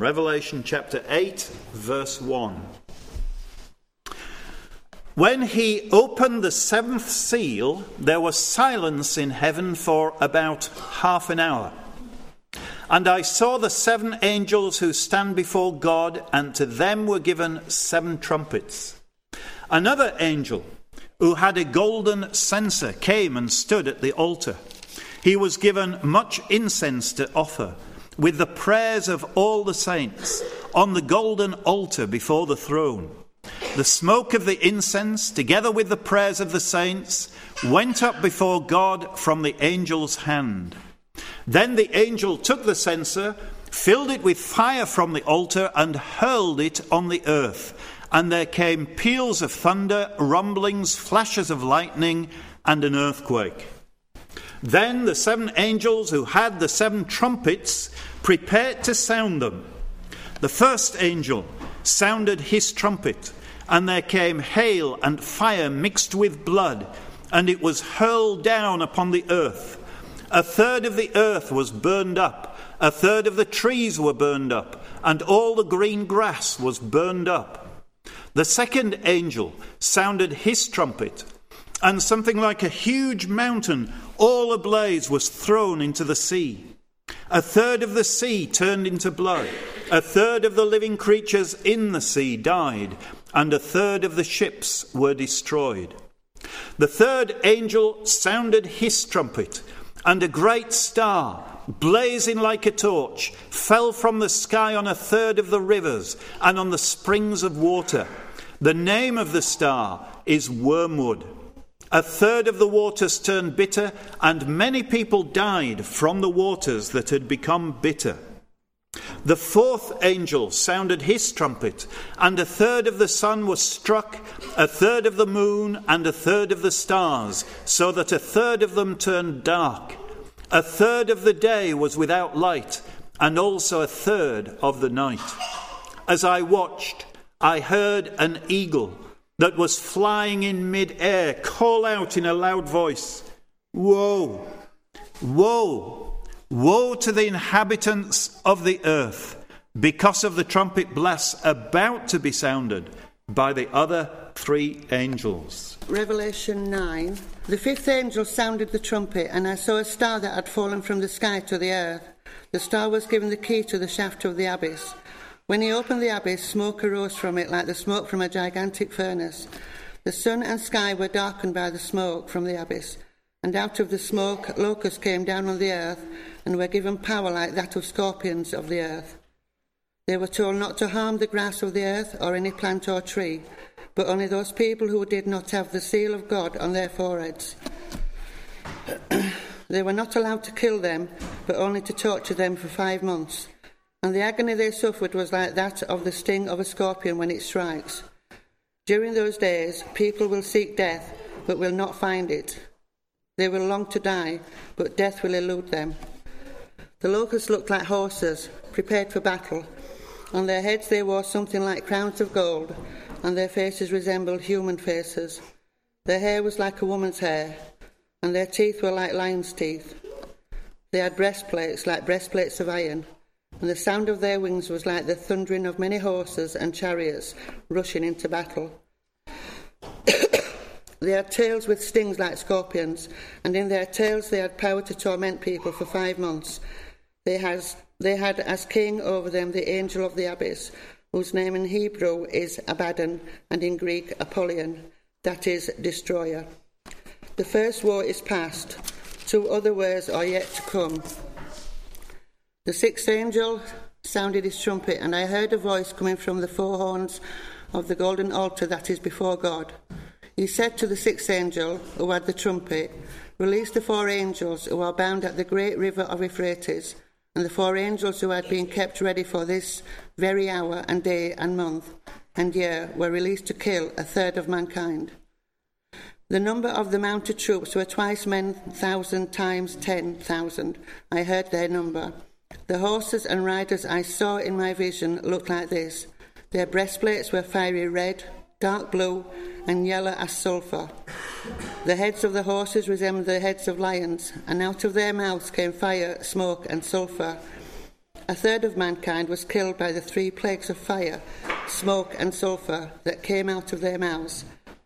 Revelation chapter 8, verse 1. When he opened the seventh seal, there was silence in heaven for about half an hour. And I saw the 7 angels who stand before God, and to them were given 7 trumpets. Another angel, who had a golden censer, came and stood at the altar. He was given much incense to offer, with the prayers of all the saints, on the golden altar before the throne. The smoke of the incense, together with the prayers of the saints, went up before God from the angel's hand. Then the angel took the censer, filled it with fire from the altar, and hurled it on the earth. And there came peals of thunder, rumblings, flashes of lightning, and an earthquake. Then the 7 angels who had the 7 trumpets prepared to sound them. The first angel sounded his trumpet, and there came hail and fire mixed with blood, and it was hurled down upon the earth. 1/3 of the earth was burned up, 1/3 of the trees were burned up, and all the green grass was burned up. The second angel sounded his trumpet, and something like a huge mountain, all ablaze, was thrown into the sea. 1/3 of the sea turned into blood, 1/3 of the living creatures in the sea died, and 1/3 of the ships were destroyed. The third angel sounded his trumpet, and a great star, blazing like a torch, fell from the sky on 1/3 of the rivers and on the springs of water. The name of the star is Wormwood. 1/3 of the waters turned bitter, and many people died from the waters that had become bitter. The fourth angel sounded his trumpet, and 1/3 of the sun was struck, 1/3 of the moon, and 1/3 of the stars, so that 1/3 of them turned dark. 1/3 of the day was without light, and also 1/3 of the night. As I watched, I heard an eagle that was flying in mid-air call out in a loud voice, "Woe! Woe! Woe to the inhabitants of the earth, because of the trumpet blast about to be sounded by the other 3 angels." Revelation 9. The 5th angel sounded the trumpet, and I saw a star that had fallen from the sky to the earth. The star was given the key to the shaft of the abyss. When he opened the abyss, smoke arose from it like the smoke from a gigantic furnace. The sun and sky were darkened by the smoke from the abyss, and out of the smoke locusts came down on the earth, and were given power like that of scorpions of the earth. They were told not to harm the grass of the earth or any plant or tree, but only those people who did not have the seal of God on their foreheads. They were not allowed to kill them, but only to torture them for 5 months. And the agony they suffered was like that of the sting of a scorpion when it strikes. During those days, people will seek death, but will not find it. They will long to die, but death will elude them. The locusts looked like horses, prepared for battle. On their heads they wore something like crowns of gold, and their faces resembled human faces. Their hair was like a woman's hair, and their teeth were like lions' teeth. They had breastplates like breastplates of iron, and the sound of their wings was like the thundering of many horses and chariots rushing into battle. They had tails with stings like scorpions, and in their tails they had power to torment people for 5 months. They had as king over them the angel of the abyss, whose name in Hebrew is Abaddon, and in Greek Apollyon, that is, destroyer. The first war is past. 2 other wars are yet to come. The 6th angel sounded his trumpet, and I heard a voice coming from the 4 horns of the golden altar that is before God. He said to the 6th angel, who had the trumpet, "Release the 4 angels who are bound at the great river of Euphrates," and the 4 angels who had been kept ready for this very hour and day and month and year were released to kill 1/3 of mankind. The number of the mounted troops were twice men 1,000 times 10,000. I heard their number. The horses and riders I saw in my vision looked like this. Their breastplates were fiery red, dark blue, and yellow as sulphur. The heads of the horses resembled the heads of lions, and out of their mouths came fire, smoke, and sulphur. a third of mankind was killed by the 3 plagues of fire, smoke and sulphur that came out of their mouths.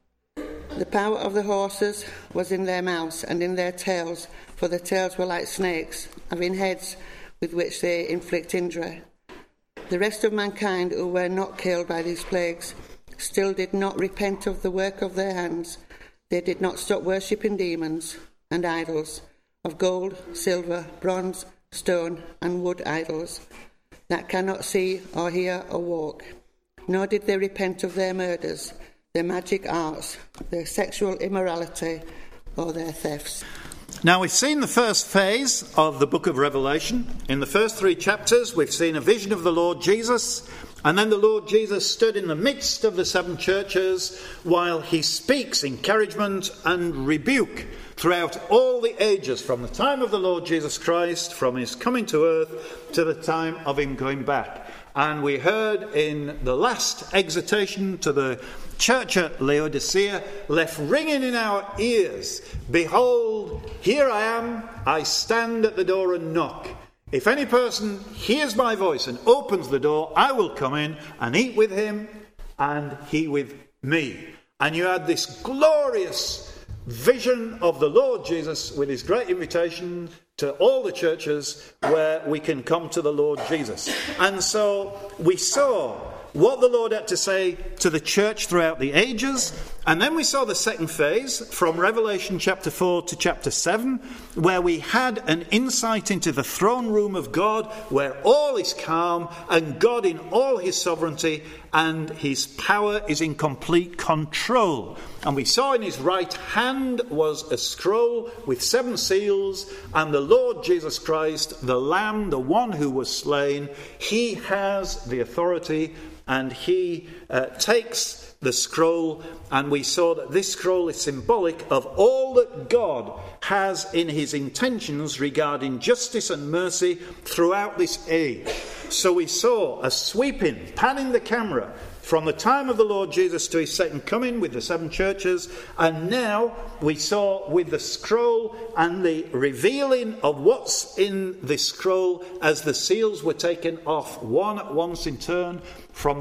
The power of the horses was in their mouths and in their tails, for the tails were like snakes, having heads with which they inflict injury. The rest of mankind who were not killed by these plagues still did not repent of the work of their hands. They did not stop worshipping demons and idols of gold, silver, bronze, stone and wood idols that cannot see or hear or walk. Nor did they repent of their murders, their magic arts, their sexual immorality or their thefts. Now, we've seen the first phase of the book of Revelation. In the first 3 chapters, we've seen a vision of the Lord Jesus, and then the Lord Jesus stood in the midst of the 7 churches while he speaks encouragement and rebuke throughout all the ages, from the time of the Lord Jesus Christ, from his coming to earth, to the time of him going back. And we heard in the last exhortation to the church at Laodicea, left ringing in our ears, "Behold, here I am, I stand at the door and knock. If any person hears my voice and opens the door, I will come in and eat with him and he with me." And you had this glorious vision of the Lord Jesus with his great invitation to all the churches where we can come to the Lord Jesus. And so we saw what the Lord had to say to the church throughout the ages. And then we saw the second phase from Revelation chapter 4 to chapter 7, where we had an insight into the throne room of God, where all is calm and God in all his sovereignty and his power is in complete control. And we saw in his right hand was a scroll with 7 seals, and the Lord Jesus Christ, the Lamb, the one who was slain, he has the authority, and he takes the scroll, and we saw that this scroll is symbolic of all that God has in his intentions regarding justice and mercy throughout this age. So we saw a sweeping, panning the camera from the time of the Lord Jesus to his second coming with the 7 churches, and now we saw with the scroll and the revealing of what's in this scroll as the seals were taken off one at once in turn, from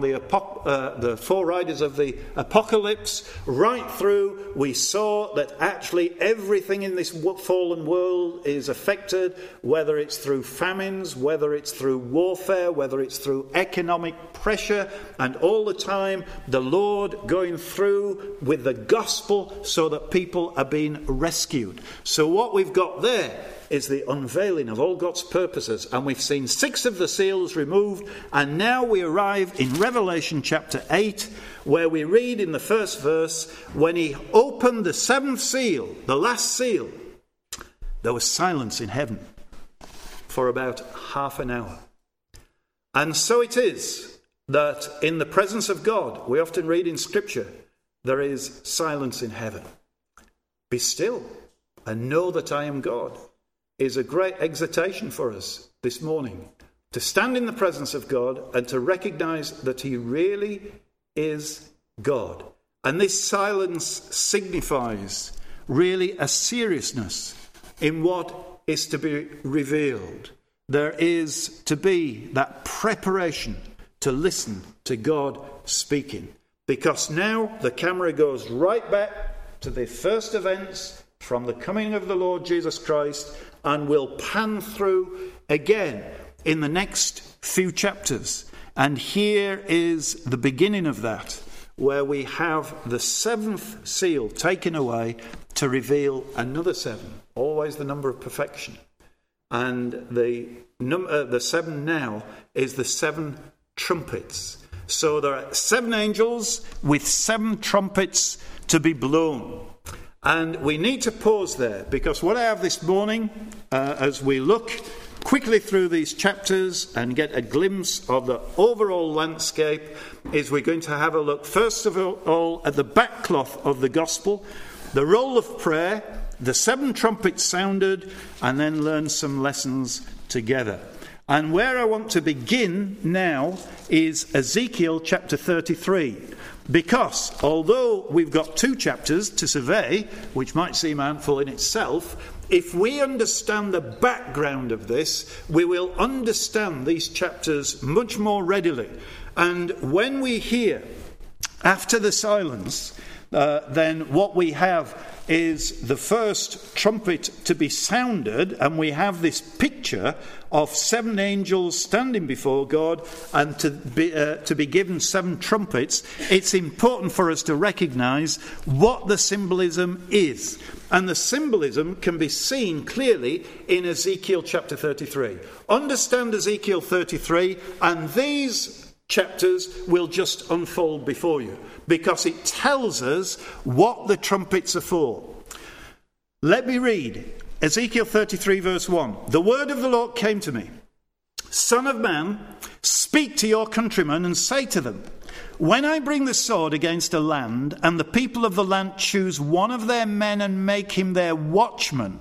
the 4 riders of the apocalypse right through. We saw that actually everything in this fallen world is affected, whether it's through famines, whether it's through warfare, whether it's through economic pressure, and all the time the Lord going through with the gospel so that people are being rescued. So what we've got there is the unveiling of all God's purposes, and we've seen 6 of the seals removed, and now we arrive in Revelation chapter 8, where we read in the first verse, when he opened the 7th seal, the last seal, there was silence in heaven for about half an hour. And so it is that in the presence of God, we often read in Scripture, there is silence in heaven. Be still and know that I am God is a great exhortation for us this morning, to stand in the presence of God and to recognize that he really is God. And this silence signifies really a seriousness in what is to be revealed. There is to be that preparation to listen to God speaking, because now the camera goes right back to the first events from the coming of the Lord Jesus Christ, and will pan through again in the next few chapters. And here is the beginning of that, where we have the 7th seal taken away to reveal another 7, always the number of perfection. And the 7 now is the 7 trumpets. So there are 7 angels with 7 trumpets to be blown. And we need to pause there, because what I have this morning, as we look quickly through these chapters and get a glimpse of the overall landscape, is we're going to have a look, first of all, at the backcloth of the gospel, the roll of prayer, the 7 trumpets sounded, and then learn some lessons together. And where I want to begin now is Ezekiel chapter 33. Because although we've got 2 chapters to survey, which might seem a handful in itself, if we understand the background of this, we will understand these chapters much more readily. And when we hear, after the silence, then what we have is the first trumpet to be sounded, and we have this picture of 7 angels standing before God and to be given 7 trumpets. It's important for us to recognise what the symbolism is. And the symbolism can be seen clearly in Ezekiel chapter 33. Understand Ezekiel 33, and these chapters will just unfold before you, because it tells us what the trumpets are for. Let me read Ezekiel 33 verse 1. The word of the Lord came to me. Son of man, speak to your countrymen and say to them, when I bring the sword against a land, and the people of the land choose one of their men and make him their watchman,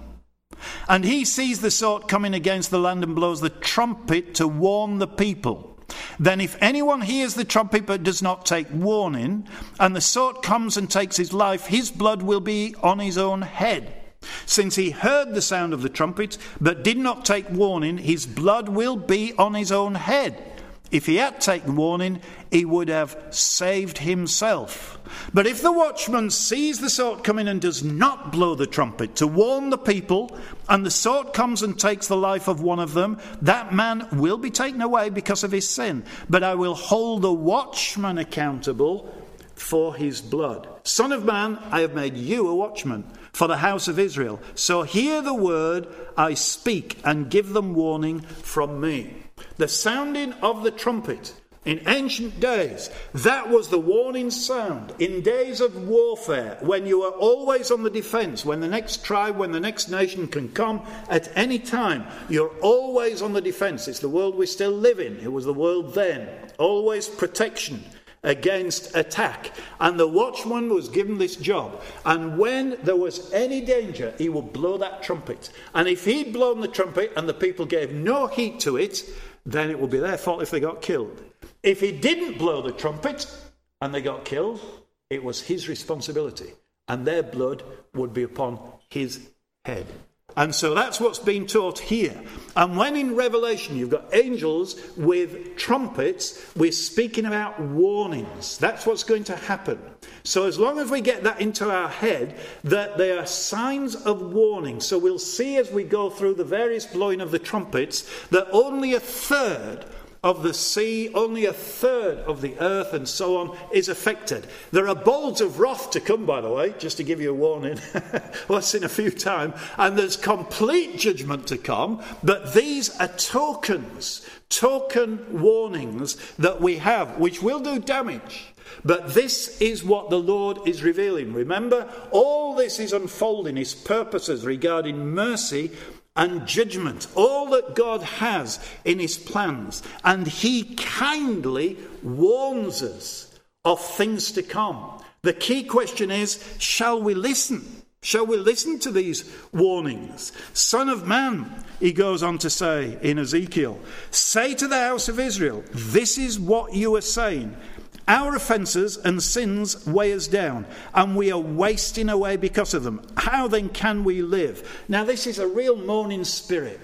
and he sees the sword coming against the land and blows the trumpet to warn the people, then if anyone hears the trumpet but does not take warning, and the sword comes and takes his life, his blood will be on his own head. Since he heard the sound of the trumpet but did not take warning, his blood will be on his own head. If he had taken warning, he would have saved himself. But if the watchman sees the sword coming and does not blow the trumpet to warn the people, and the sword comes and takes the life of one of them, that man will be taken away because of his sin. But I will hold the watchman accountable for his blood. Son of man, I have made you a watchman for the house of Israel. So hear the word I speak and give them warning from me. The sounding of the trumpet in ancient days, that was the warning sound. In days of warfare, when you are always on the defence, when the next tribe, when the next nation can come at any time, you're always on the defence. It's the world we still live in. It was the world then. Always protection against attack. And the watchman was given this job. And when there was any danger, he would blow that trumpet. And if he'd blown the trumpet and the people gave no heed to it, then it would be their fault if they got killed. If he didn't blow the trumpet and they got killed, it was his responsibility. And their blood would be upon his head. And so that's what's being taught here. And when in Revelation you've got angels with trumpets, we're speaking about warnings. That's what's going to happen. So as long as we get that into our head, that they are signs of warning. So we'll see as we go through the various blowing of the trumpets that only a third of the sea, only a third of the earth and so on is affected. There are bowls of wrath to come, by the way, just to give you a warning. Well, that's in a few time. And there's complete judgment to come. But these are tokens, token warnings that we have, which will do damage. But this is what the Lord is revealing. Remember, all this is unfolding his purposes regarding mercy and judgment, all that God has in his plans. And he kindly warns us of things to come. The key question is, shall we listen? Shall we listen to these warnings? Son of man, he goes on to say in Ezekiel, say to the house of Israel, this is what you are saying. Our offences and sins weigh us down, and we are wasting away because of them. How then can we live? Now this is a real moaning spirit.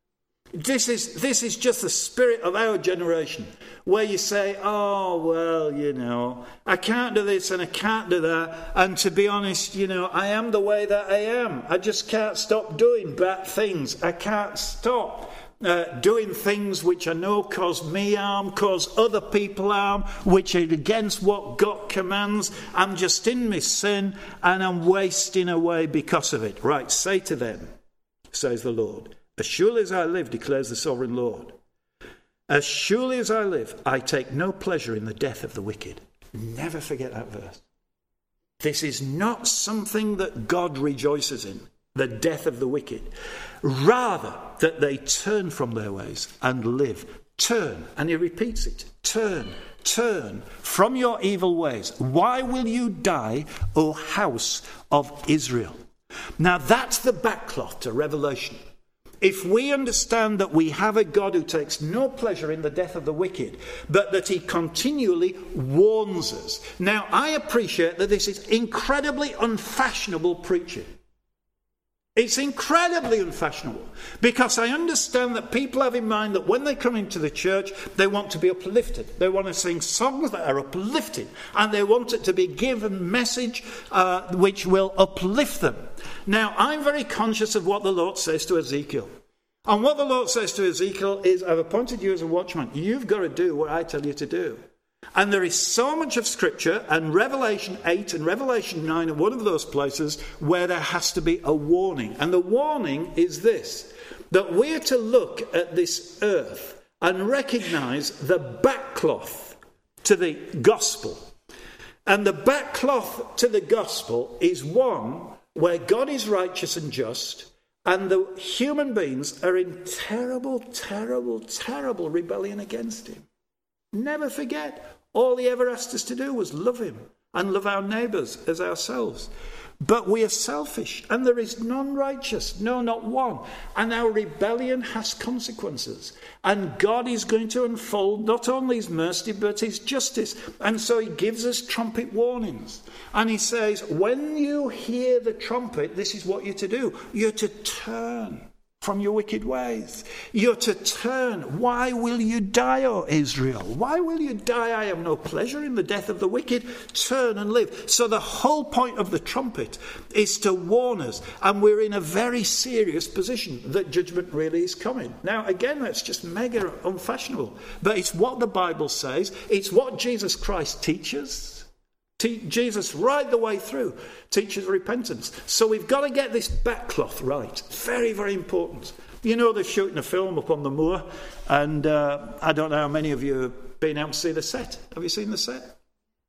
This is just the spirit of our generation, where you say, oh, well, you know, I can't do this and I can't do that. And to be honest, you know, I am the way that I am. I just can't stop doing bad things. I can't stop doing things which I know cause me harm, cause other people harm, which are against what God commands. I'm just in my sin and I'm wasting away because of it. Right, say to them, says the Lord, as surely as I live, declares the sovereign Lord, as surely as I live, I take no pleasure in the death of the wicked. Never forget that verse. This is not something that God rejoices in, the death of the wicked. Rather, that they turn from their ways and live. Turn, and he repeats it. Turn from your evil ways. Why will you die, O house of Israel? Now that's the backcloth to Revelation. if we understand that we have a God who takes no pleasure in the death of the wicked, but that he continually warns us. Now, I appreciate that this is incredibly unfashionable preaching. It's incredibly unfashionable, because I understand that people have in mind that when they come into the church, they want to be uplifted. They want to sing songs that are uplifting, and they want it to be given message which will uplift them. Now, I'm very conscious of what the Lord says to Ezekiel. And what the Lord says to Ezekiel is, I've appointed you as a watchman. You've got to do what I tell you to do. And there is so much of Scripture, and Revelation 8 and Revelation 9 are one of those places where there has to be a warning. And the warning is this, that we're to look at this earth and recognise the backcloth to the gospel. And the backcloth to the gospel is one where God is righteous and just, and the human beings are in terrible, terrible, terrible rebellion against him. Never forget, all he ever asked us to do was love him and love our neighbours as ourselves. But we are selfish, and there is none righteous, no, not one. And our rebellion has consequences. And God is going to unfold not only his mercy, but his justice. And so he gives us trumpet warnings. And he says, when you hear the trumpet, this is what you're to do. You're to turn from your wicked ways. You're to turn. Why will you die, O Israel? Why will you die? I have no pleasure in the death of the wicked. Turn and live. So the whole point of the trumpet is to warn us. And we're in a very serious position that judgment really is coming. Now, again, that's just mega unfashionable. But it's what the Bible says. It's what Jesus Christ teaches. Jesus, right the way through, teaches repentance. So we've got to get this backcloth right. Very, very important. You know, they're shooting a film up on the moor, and I don't know how many of you have been out to see the set. Have you seen the set?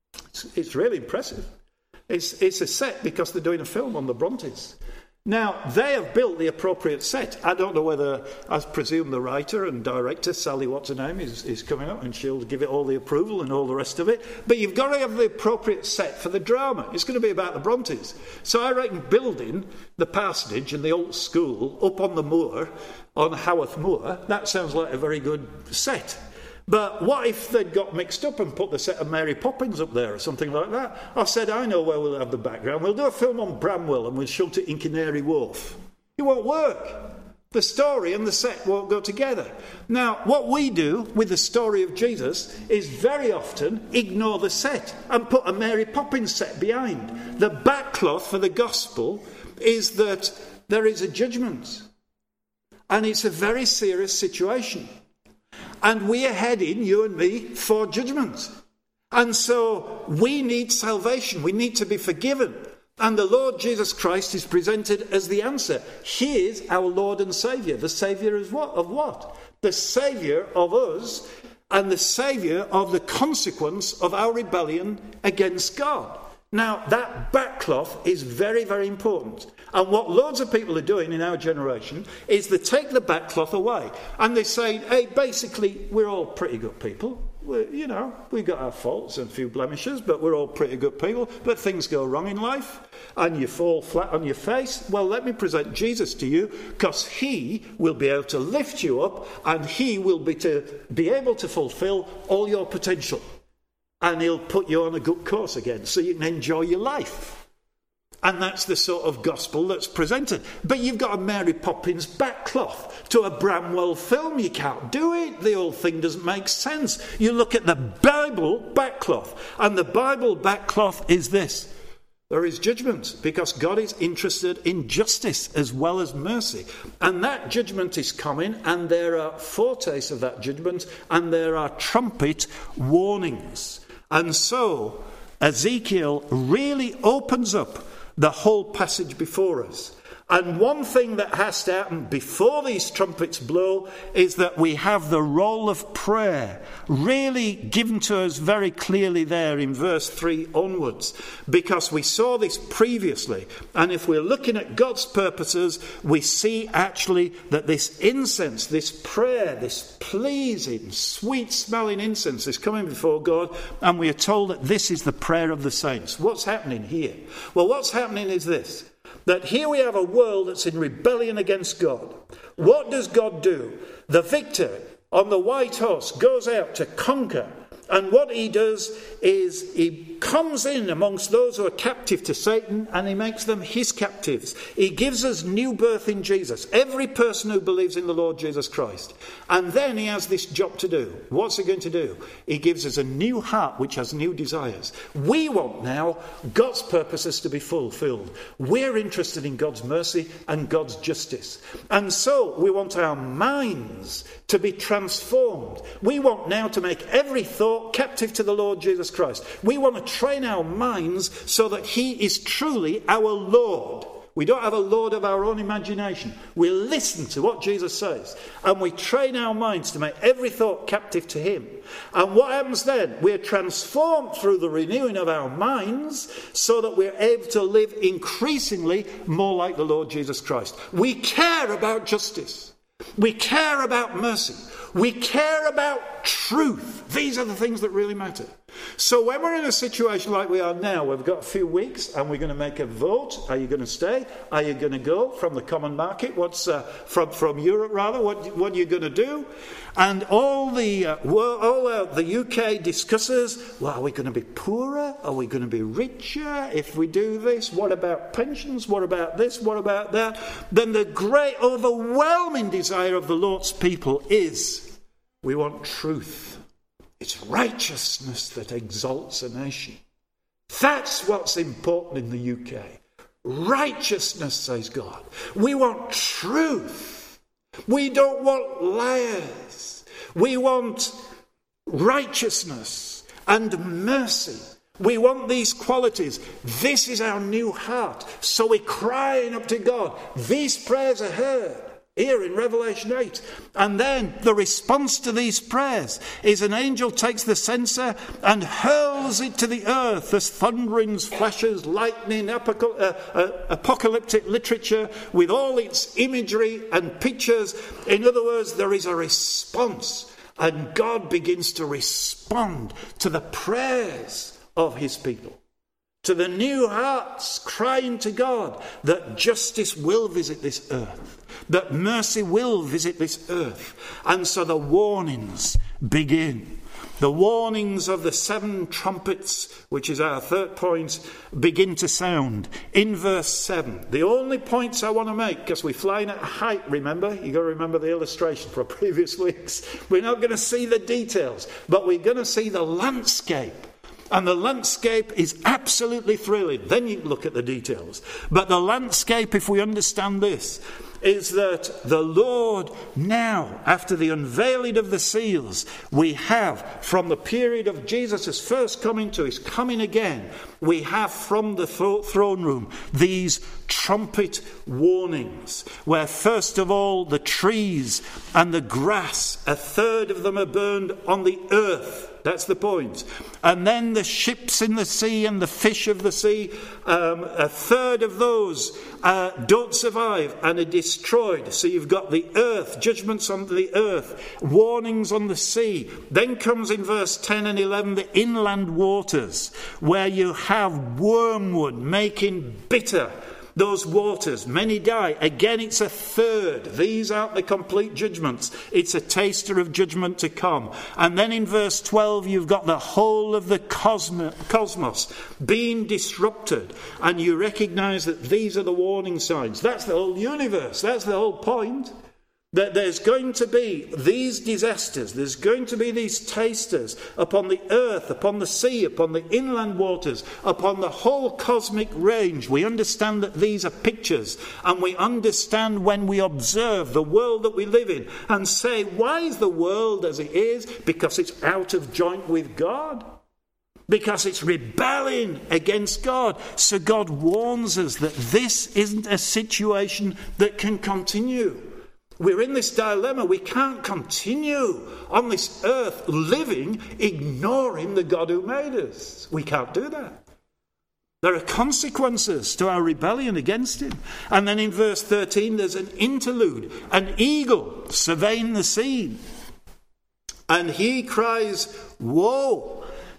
It's really impressive. It's a set because they're doing a film on the Brontes. Now, they have built the appropriate set. I don't know whether, I presume the writer and director, Sally what's-her-name, is coming up, and she'll give it all the approval and all the rest of it. But you've got to have the appropriate set for the drama. It's going to be about the Brontes. So I reckon building the parsonage and the old school up on the moor, on Haworth Moor, that sounds like a very good set. But what if they'd got mixed up and put the set of Mary Poppins up there or something like that? I said, I know where we'll have the background. We'll do a film on Bramwell and we'll shoot it in Canary Wharf. It won't work. The story and the set won't go together. Now, what we do with the story of Jesus is very often ignore the set and put a Mary Poppins set behind. The backcloth for the gospel is that there is a judgment. And it's a very serious situation. And we are heading, you and me, for judgment. And so we need salvation. We need to be forgiven. And the Lord Jesus Christ is presented as the answer. He is our Lord and Saviour. The Saviour is what? Of what? The Saviour of us and the Saviour of the consequence of our rebellion against God. Now, that backcloth is very, very important. And what loads of people are doing in our generation is they take the backcloth away. And they say, hey, basically, we're all pretty good people. We've got our faults and a few blemishes, but we're all pretty good people. But things go wrong in life, and you fall flat on your face. Well, let me present Jesus to you, because he will be able to lift you up, and he will be able to fulfill all your potential. And he'll put you on a good course again so you can enjoy your life. And that's the sort of gospel that's presented. But you've got a Mary Poppins backcloth to a Bramwell film. You can't do it. The whole thing doesn't make sense. You look at the Bible backcloth, and the Bible backcloth is this. There is judgment, because God is interested in justice as well as mercy. And that judgment is coming, and there are foretastes of that judgment, and there are trumpet warnings. And so Ezekiel really opens up the whole passage before us. And one thing that has to happen before these trumpets blow is that we have the role of prayer really given to us very clearly there in verse 3 onwards, because we saw this previously. And if we're looking at God's purposes, we see actually that this incense, this prayer, this pleasing, sweet-smelling incense is coming before God, and we are told that this is the prayer of the saints. What's happening here? Well, what's happening is this. That here we have a world that's in rebellion against God. What does God do? The victor on the white horse goes out to conquer. And what he does is he comes in amongst those who are captive to Satan and he makes them his captives. He gives us new birth in Jesus. Every person who believes in the Lord Jesus Christ. And then he has this job to do. What's he going to do? He gives us a new heart which has new desires. We want now God's purposes to be fulfilled. We're interested in God's mercy and God's justice. And so we want our minds to be transformed. We want now to make every thought captive to the Lord Jesus Christ. We want to train our minds so that he is truly our Lord. We don't have a Lord of our own imagination. We listen to what Jesus says and we train our minds to make every thought captive to him. And what happens then? We're transformed through the renewing of our minds so that we're able to live increasingly more like the Lord Jesus Christ. We care about justice. We care about mercy. We care about truth. These are the things that really matter. So when we're in a situation like we are now, we've got a few weeks and we're going to make a vote. Are you going to stay? Are you going to go from the common market? What's from Europe rather? What are you going to do? And all the UK discusses, well, are we going to be poorer? Are we going to be richer if we do this? What about pensions? What about this? What about that? Then the great overwhelming desire of the Lord's people is we want truth. It's righteousness that exalts a nation. That's what's important in the UK. Righteousness, says God. We want truth. We don't want liars. We want righteousness and mercy. We want these qualities. This is our new heart. So we're crying up to God. These prayers are heard. Here in Revelation 8. And then the response to these prayers is an angel takes the censer and hurls it to the earth as thunderings, flashes, lightning, apocalyptic literature with all its imagery and pictures. In other words, there is a response. And God begins to respond to the prayers of his people. To the new hearts crying to God that justice will visit this earth, that mercy will visit this earth. And so the warnings begin. The warnings of the 7 trumpets, which is our third point, begin to sound in verse 7. The only points I want to make, because we're flying at height, remember? You've got to remember the illustration from previous weeks. We're not going to see the details, but we're going to see the landscape. And the landscape is absolutely thrilling. Then you look at the details. But the landscape, if we understand this, is that the Lord now, after the unveiling of the seals, we have from the period of Jesus' first coming to his coming again, we have from the throne room these trumpet warnings, where first of all the trees and the grass, 1/3 of them are burned on the earth. That's the point. And then the ships in the sea and the fish of the sea, 1/3 of those don't survive and are destroyed. So you've got the earth, judgments on the earth, warnings on the sea. Then comes in verse 10 and 11 the inland waters, where you have wormwood making bitter those waters. Many die. Again, it's 1/3. These aren't the complete judgments. It's a taster of judgment to come. And then in verse 12, you've got the whole of the cosmos being disrupted. And you recognize that these are the warning signs. That's the whole universe. That's the whole point. That there's going to be these disasters, there's going to be these tasters upon the earth, upon the sea, upon the inland waters, upon the whole cosmic range. We understand that these are pictures, and we understand when we observe the world that we live in and say, why is the world as it is? Because it's out of joint with God. Because it's rebelling against God. So God warns us that this isn't a situation that can continue. We're in this dilemma. We can't continue on this earth living, ignoring the God who made us. We can't do that. There are consequences to our rebellion against him. And then in verse 13, there's an interlude, an eagle surveying the scene. And he cries, woe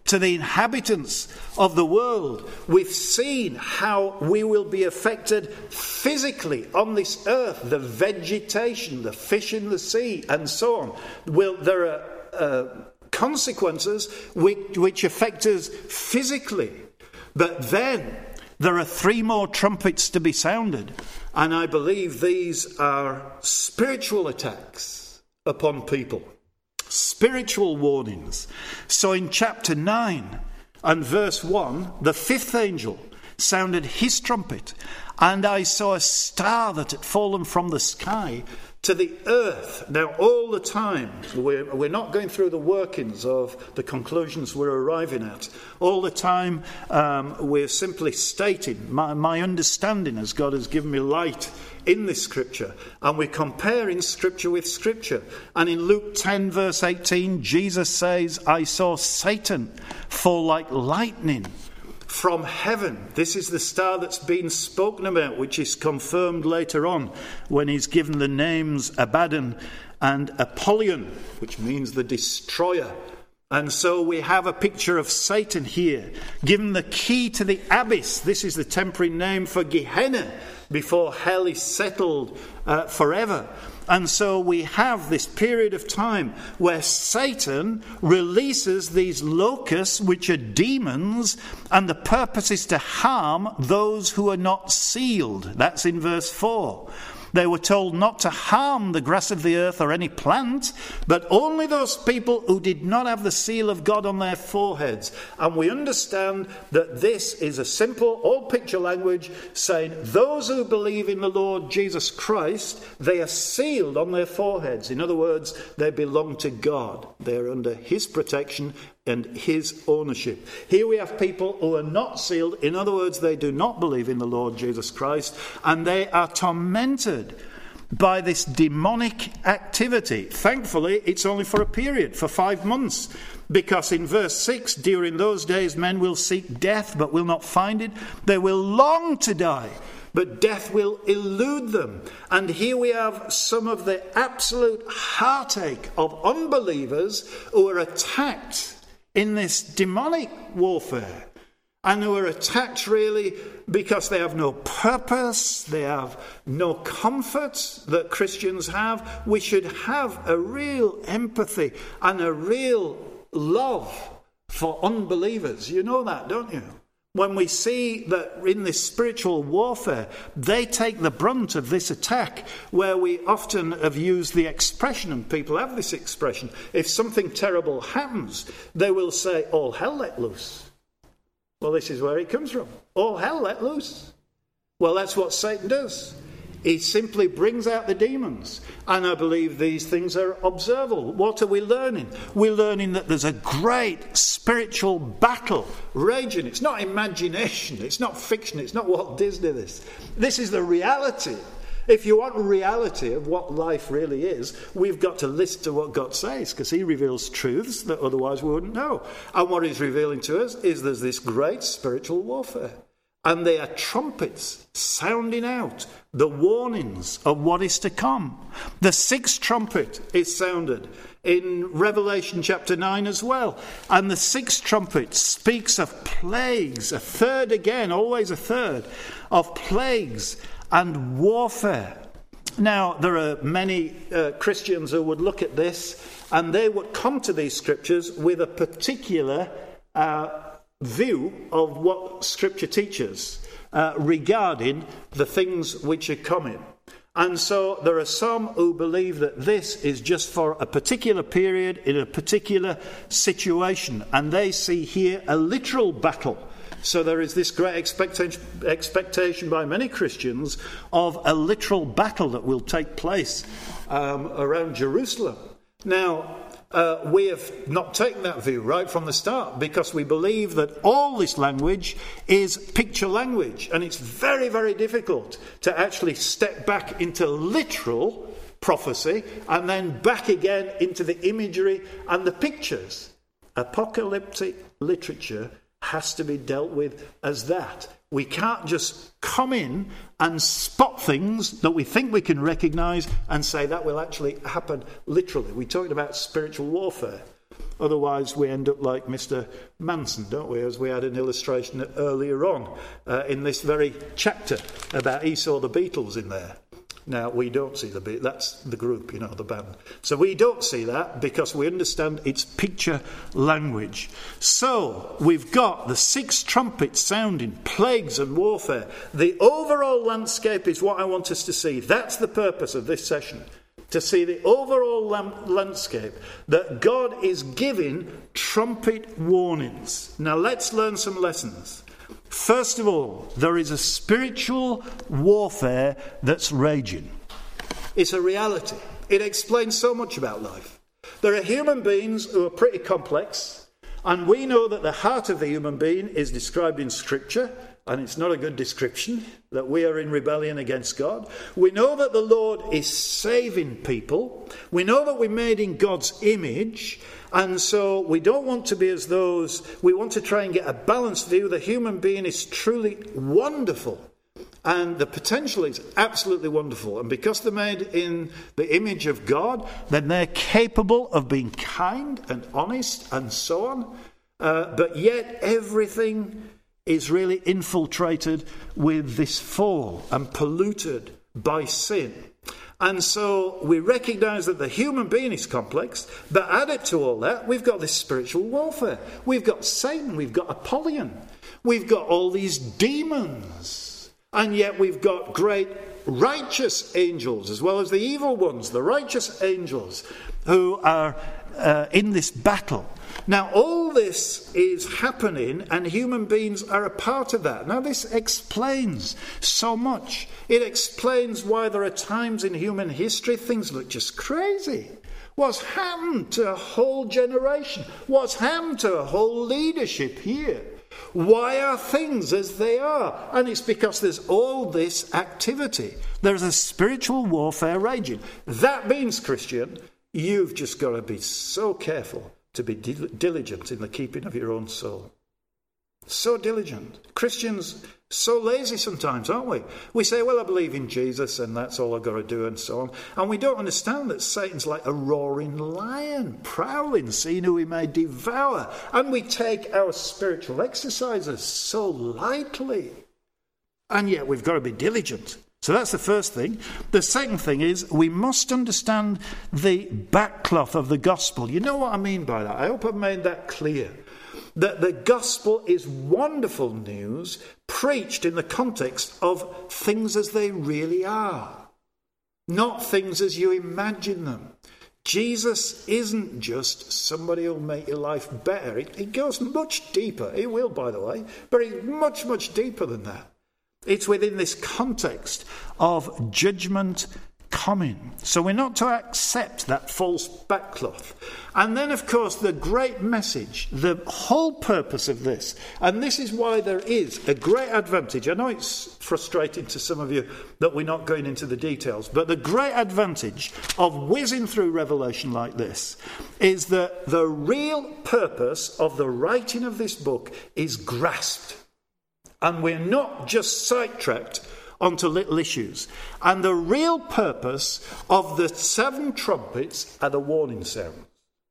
to the inhabitants of the world. We've seen how we will be affected physically on this earth, the vegetation, the fish in the sea, and so on. There are consequences which affect us physically. But then there are 3 more trumpets to be sounded, and I believe these are spiritual attacks upon people. Spiritual warnings. So in chapter 9 and verse 1, the 5th angel sounded his trumpet, and I saw a star that had fallen from the sky to the earth. Now, all the time, we're not going through the workings of the conclusions we're arriving at. All the time, we're simply stating my understanding as God has given me light in this scripture. And we're comparing scripture with scripture. And in Luke 10, verse 18, Jesus says, I saw Satan fall like lightning from heaven. This is the star that's been spoken about, which is confirmed later on when he's given the names Abaddon and Apollyon, which means the destroyer. And so we have a picture of Satan here, given the key to the abyss. This is the temporary name for Gehenna, before hell is settled forever. And so we have this period of time where Satan releases these locusts, which are demons, and the purpose is to harm those who are not sealed. That's in verse 4. They were told not to harm the grass of the earth or any plant, but only those people who did not have the seal of God on their foreheads. And we understand that this is a simple, old picture language saying those who believe in the Lord Jesus Christ, they are sealed on their foreheads. In other words, they belong to God. They're under his protection and his ownership. Here we have people who are not sealed. In other words, they do not believe in the Lord Jesus Christ, and they are tormented by this demonic activity. Thankfully, it's only for a period, for 5 months, because in verse 6, during those days men will seek death but will not find it. They will long to die, but death will elude them. And here we have some of the absolute heartache of unbelievers who are attacked in this demonic warfare, and who are attacked really because they have no purpose, they have no comfort that Christians have. We should have a real empathy and a real love for unbelievers. You know that, don't you? When we see that in this spiritual warfare, they take the brunt of this attack, where we often have used the expression, and people have this expression, if something terrible happens, they will say, all hell let loose. Well, this is where it comes from. All hell let loose. Well, that's what Satan does. He simply brings out the demons. And I believe these things are observable. What are we learning? We're learning that there's a great spiritual battle raging. It's not imagination. It's not fiction. It's not Walt Disney, this is the reality. If you want reality of what life really is, we've got to listen to what God says, because he reveals truths that otherwise we wouldn't know. And what he's revealing to us is there's this great spiritual warfare. And they are trumpets sounding out the warnings of what is to come. The 6th trumpet is sounded in Revelation chapter 9 as well. And the 6th trumpet speaks of plagues, a third again, always a third, of plagues and warfare. Now, there are many Christians who would look at this and they would come to these scriptures with a particular view of what Scripture teaches regarding the things which are coming. And so there are some who believe that this is just for a particular period in a particular situation, and they see here a literal battle. So there is this great expectation by many Christians of a literal battle that will take place around Jerusalem. Now, we have not taken that view right from the start, because we believe that all this language is picture language, and it's very, very difficult to actually step back into literal prophecy and then back again into the imagery and the pictures. Apocalyptic literature has to be dealt with as that. We can't just come in and spot things that we think we can recognise and say that will actually happen literally. We're talking about spiritual warfare. Otherwise, we end up like Mr. Manson, don't we? As we had an illustration earlier on in this very chapter about he saw the Beatles in there. Now, we don't see the Beatles. That's the group, the band. So we don't see that because we understand it's picture language. So we've got the 6 trumpets sounding, plagues and warfare. The overall landscape is what I want us to see. That's the purpose of this session. To see the overall landscape, that God is giving trumpet warnings. Now let's learn some lessons. First of all, there is a spiritual warfare that's raging. It's a reality. It explains so much about life. There are human beings who are pretty complex, and we know that the heart of the human being is described in Scripture, and it's not a good description, that we are in rebellion against God. We know that the Lord is saving people. We know that we're made in God's image. And so we don't want to be as those, we want to try and get a balanced view. The human being is truly wonderful. And the potential is absolutely wonderful. And because they're made in the image of God, then they're capable of being kind and honest and so on. But yet everything is really infiltrated with this fall and polluted by sin. And so we recognise that the human being is complex, but added to all that, we've got this spiritual warfare. We've got Satan, we've got Apollyon, we've got all these demons, and yet we've got great righteous angels as well as the evil ones, the righteous angels who are in this battle. Now, all this is happening, and human beings are a part of that. Now, this explains so much. It explains why there are times in human history things look just crazy. What's happened to a whole generation? What's happened to a whole leadership here? Why are things as they are? And it's because there's all this activity. There's a spiritual warfare raging. That means, Christian, you've just got to be so careful to be diligent in the keeping of your own soul. So diligent. Christians, so lazy sometimes, aren't we? We say, well, I believe in Jesus and that's all I've got to do and so on. And we don't understand that Satan's like a roaring lion, prowling, seeing who he may devour. And we take our spiritual exercises so lightly. And yet we've got to be diligent. So that's the first thing. The second thing is we must understand the backcloth of the gospel. You know what I mean by that? I hope I've made that clear. That the gospel is wonderful news preached in the context of things as they really are. Not things as you imagine them. Jesus isn't just somebody who'll make your life better. It goes much deeper. It will, by the way. But it's much, much deeper than that. It's within this context of judgment coming. So we're not to accept that false backcloth. And then, of course, the great message, the whole purpose of this, and this is why there is a great advantage. I know it's frustrating to some of you that we're not going into the details, but the great advantage of whizzing through Revelation like this is that the real purpose of the writing of this book is grasped. And we're not just sidetracked onto little issues. And the real purpose of the 7 trumpets are the warning sounds.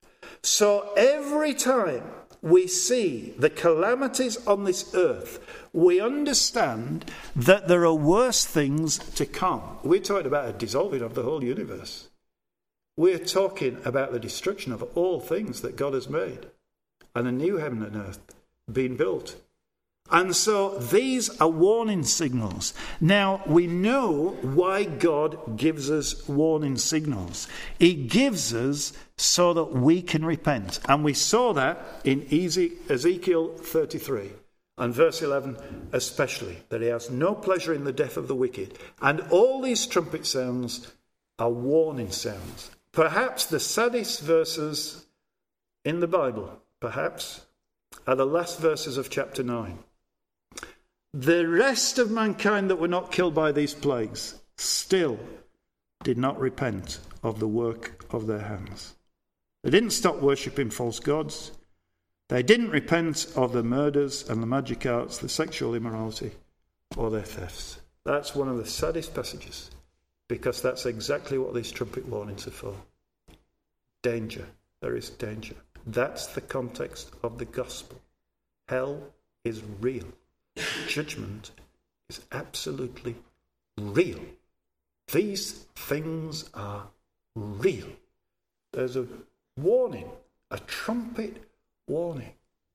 So every time we see the calamities on this earth, we understand that there are worse things to come. We're talking about a dissolving of the whole universe. We're talking about the destruction of all things that God has made and a new heaven and earth being built. And so these are warning signals. Now, we know why God gives us warning signals. He gives us so that we can repent. And we saw that in Ezekiel 33 and verse 11 especially, that he has no pleasure in the death of the wicked. And all these trumpet sounds are warning sounds. Perhaps the saddest verses in the Bible, perhaps, are the last verses of chapter 9. The rest of mankind that were not killed by these plagues still did not repent of the work of their hands. They didn't stop worshipping false gods. They didn't repent of the murders and the magic arts, the sexual immorality, or their thefts. That's one of the saddest passages, because that's exactly what these trumpet warnings are for. Danger. There is danger. That's the context of the gospel. Hell is real. Judgment is absolutely real. These things are real. There's a warning, a trumpet warning.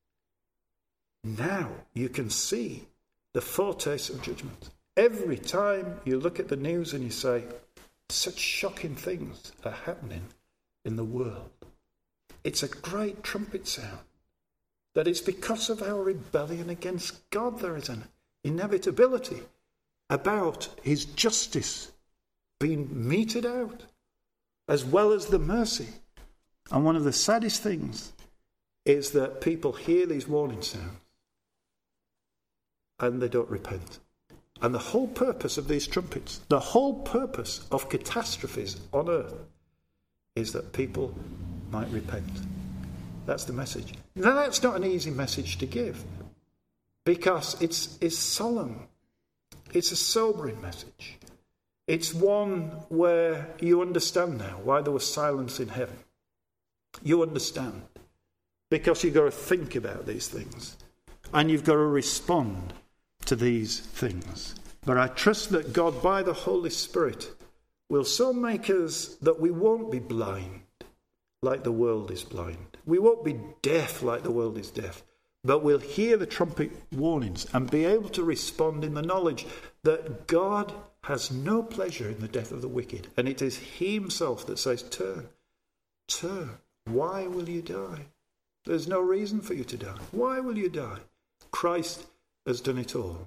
Now you can see the foretaste of judgment. Every time you look at the news and you say, such shocking things are happening in the world, it's a great trumpet sound. That it's because of our rebellion against God there is an inevitability about his justice being meted out, as well as the mercy. And one of the saddest things is that people hear these warning sounds and they don't repent. And the whole purpose of these trumpets, the whole purpose of catastrophes on earth, is that people might repent. That's the message. Now, that's not an easy message to give, because it's solemn. It's a sobering message. It's one where you understand now why there was silence in heaven. You understand, because you've got to think about these things, and you've got to respond to these things. But I trust that God, by the Holy Spirit, will so make us that we won't be blind like the world is blind. We won't be deaf like the world is deaf, but we'll hear the trumpet warnings and be able to respond in the knowledge that God has no pleasure in the death of the wicked. And it is he himself that says, turn, turn. Why will you die? There's no reason for you to die. Why will you die? Christ has done it all.